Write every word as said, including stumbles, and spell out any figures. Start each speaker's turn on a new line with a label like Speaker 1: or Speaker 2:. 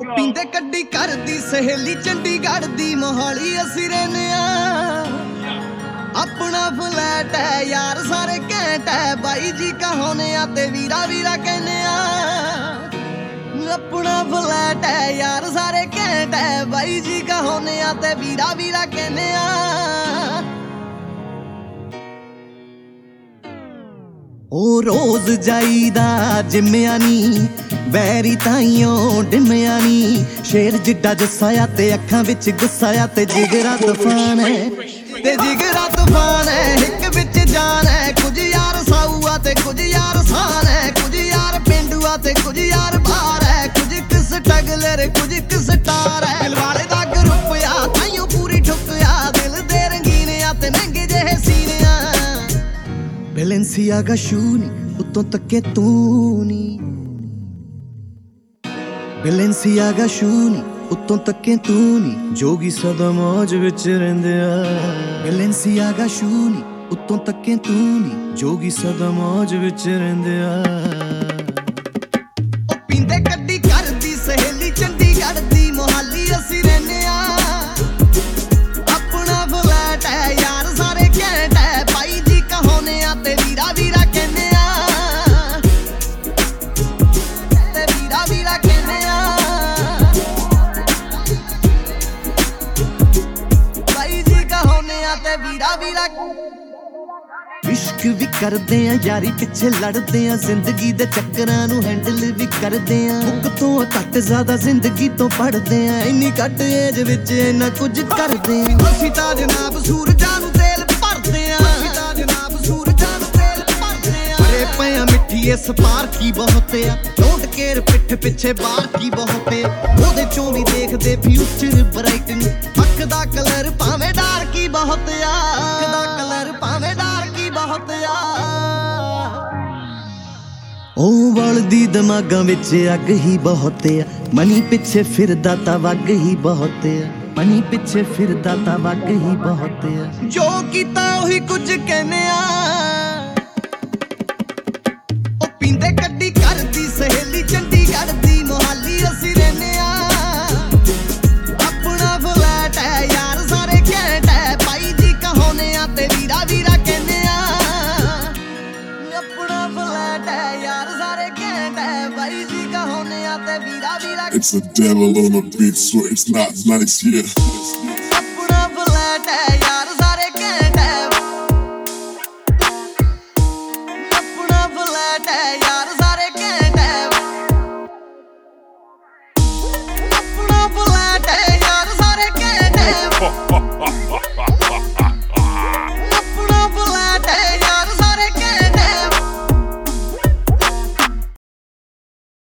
Speaker 1: ਪੀਂਦੇ ਕੱਢੀ ਕਰਦੀ ਸਹੇਲੀ ਚੰਡੀਗੜ੍ਹ ਦੀ ਮੋਹਾਲੀ ਅਸੀਂ ਰਹਿੰਦੇ ਆ। ਆਪਣਾ ਫਲੈਟ ਹੈ ਯਾਰ ਸਾਰੇ ਘੈਂਟ ਹੈ ਬਾਈ ਜੀ ਕਹਾਉਨੇ ਆ ਤੇ ਵੀਰਾ ਵੀਰਾ ਕਹਿੰਦੇ ਆ। ਆਪਣਾ ਫਲੈਟ ਹੈ ਯਾਰ ਸਾਰੇ ਘੈਂਟ ਹੈ ਬਾਈ ਜੀ ਕਹਾਉਨੇ ਆ ਤੇ ਵੀਰਾ ਵੀਰਾ ਕਹਿੰਦੇ ਆ। ਉਹ ਰੋਜ਼ ਜਾਈਦਾ ਜਿੰਮਿਆ ਨੀ ਵੈਰੀ ਤਾਈਓ ਡਿਮਿਆ ਨੀ। ਸ਼ੇਰ ਜਿੱਡਾ ਜੱਸਾ ਆ ਤੇ ਅੱਖਾਂ ਵਿੱਚ ਗੁੱਸਾ ਆ ਤੇ ਜਿਗਰਾ ਤੂਫਾਨ ਹੈ ਤੇ ਜਿਗਰਾ ਤੂਫਾਨ ਹੈ। ਇੱਕ ਵਿੱਚ ਜਾਨ ਹੈ ਕੁਝ ਯਾਰ ਸਾਊ ਆ ਤੇ ਕੁਝ ਯਾਰ ਸਾਨ ਹੈ। ਕੁਝ ਯਾਰ ਪਿੰਡੂ ਆ ਤੇ ਕੁਝ ਯਾਰ ਬਾਹਰ ਹੈ। ਕੁਝ ਕਿਸ ਟਗਲਰ ਕੁਝ ਕਿਸ ਟਾਰ ਹੈ। ਦਿਲ ਵਾਲੇ ਦਾ ਗਰੁੱਪ ਆ ਤਾਈਓ ਪੂਰੀ ਠੁੱਕ ਆ। ਦਿਲ ਦੇ ਰੰਗੀਨ ਆ ਤੇ ਮਹਿੰਗੇ ਜਿਹੇ ਸੀਨੇ ਆ। ਬੈਲੈਂਸੀਆਗਾ ਸ਼ੂ ਨੀ ਉੱਤੋਂ ਤੱਕੇ ਤੂੰ ਨੀ। ਬੈਲੈਂਸੀਆਗਾ ਸ਼ੂ ਨੀ ਉੱਤੋਂ ਤੱਕੇ ਤੂੰ ਨੀ। ਜੋਗੀ ਸਦਾ ਮੌਜ ਵਿੱਚ ਰਹਿੰਦੇ ਆ। ਬੈਲੈਂਸੀਆਗਾ ਸ਼ੂ ਨੀ ਉੱਤੋਂ ਤੱਕੇ ਤੂੰ ਨੀ। ਜੋਗੀ ਸਦਾ ਮੌਜ ਵਿੱਚ ਰਹਿੰਦੇ ਆ। ਉਹ ਪੀਂਦੇ ਕੱਢੀ ਕਰਦੀ ਸਹੇਲੀ ਚੰਡੀਗੜ੍ਹ ਦੀ ਮੋਹਾਲੀ ਅਸੀਂ ਰਹਿੰਦੇ ਆ। ਆਪਣਾ ਫਲੈਟ ਹੈ ਯਾਰ ਸਾਰੇ ਘੈਂਟ ਹੈ ਬਾਈ ਜੀ ਕਹਾਉਨੇ ਆ ਤੇ ਵੀਰਾ ਵੀਰਾ ਕਹਿੰਦੇ ਆ। ਤੇ ਵੀਰਾ ਵੀਰਾ ਕਹਿੰਦੇ ਆ। ਬਾਈ ਜੀ ਕਹਾਉਨੇ ਆ ਤੇ ਵੀਰਾ ਵੀਰਾ। ਇਸ਼ਕ ਵੀ ਕਰਦੇ ਆ ਯਾਰੀ ਪਿੱਛੇ ਲੜਦੇ ਆ। ਜ਼ਿੰਦਗੀ ਦੇ ਚੱਕਰਾਂ ਨੂੰ ਹੈਂਡਲ ਵੀ ਕਰਦੇ ਆ। ਮੁੱਕ ਤੋਂ ਘੱਟ ਜ਼ਿਆਦਾ ਜ਼ਿੰਦਗੀ ਤੋਂ ਪੜਦੇ ਆ। ਇੰਨੀ ਘੱਟ ਏਜ ਵਿੱਚ ਇੰਨਾ ਕੁਝ ਕਰਦੇ ਆ। ਅਸੀਂ ਤਾਂ ਜਨਾਬ ਸੂਰਜਾਂ ਨੂੰ ਤੇਲ ਭਰਦੇ ਆ। ਅਸੀਂ ਤਾਂ ਜਨਾਬ ਸੂਰਜਾਂ ਨੂੰ ਤੇਲ ਭਰਦੇ ਆ। ਅਰੇ ਪਿਆ ਮਿੱਠੀ ਇਸ ਪਾਰਕੀ ਬਹੁਤ ਆ। ਡੋਂਟ ਕੇਅਰ ਪਿੱਠ ਪਿੱਛੇ ਬਾਰਕੀ ਬਹੁਤ ਆ। ਉਹਦੇ ਚੋਂ ਵੀ ਦੇਖਦੇ ਫਿਊਚਰ ਬ੍ਰਾਈਟ ਨੂੰ। ਅੱਖ ਦਾ ਕਲਰ ਭਾਵੇਂ ਡਾਰਕੀ ਬਹੁਤ ਆ। ਅੱਖ ਦਾ ਕਲਰ ਭਾਵੇਂ ਡਾਰਕੀ ਬਹੁਤ ਆ। ਉਹ ਵਲਦੀ ਦਿਮਾਗਾਂ ਵਿੱਚ ਅੱਗ ਹੀ ਬਹੁਤ ਆ। ਮਨੀ ਪਿੱਛੇ ਫਿਰਦਾ ਤਾਂ ਵੱਗ ਹੀ ਬਹੁਤ ਆ। ਮਨੀ ਪਿੱਛੇ ਫਿਰਦਾ ਤਾਂ ਵੱਗ ਹੀ ਬਹੁਤ ਆ। ਜੋ ਕੀਤਾ ਉਹੀ ਕੁਝ ਕਹਿੰਦੇ ਆ। ਉਹ ਪੀਂਦੇ ਕੱਢੀ ਕਰਦੀ ਸਹੇਲੀ ਚੰਡੀਗੜ੍ਹ ਦੀ ਮੋਹਾਲੀ ਅਸੀਂ ਰਹਿੰਦੇ ਆ। ਆਪਣਾ ਫਲੈਟ ਹੈ ਯਾਰ ਸਾਰੇ ਘੈਂਟ ਹੈ ਬਾਈ ਜੀ ਕਹਾਉਨੇ ਆ ਤੇ ਵੀਰਾ ਵੀਰਾ ਕਹਿੰਦੇ ਆ। ਆਪਣਾ ਫਲੈਟ ਹੈ ਯਾਰ ਸਾਰੇ ਘੈਂਟ ਹੈ ਬਾਈ ਜੀ ਕਹਾਉਨੇ ਆ ਤੇ ਵੀਰਾ ਵੀਰਾ।
Speaker 2: It's the devil on the beat, so it's not nice, yeah.
Speaker 1: ਆਪਣਾ ਫਲੈਟ ਹੈ ਯਾਰ ਸਾਰੇ ਘੈਂਟ ਹੈ। ਆਪਣਾ ਫਲੈਟ ਹੈ ਯਾਰ ਸਾਰੇ ਘੈਂਟ ਹੈ। ਆਪਣਾ ਫਲੈਟ ਹੈ ਯਾਰ ਸਾਰੇ ਘੈਂਟ ਹੈ।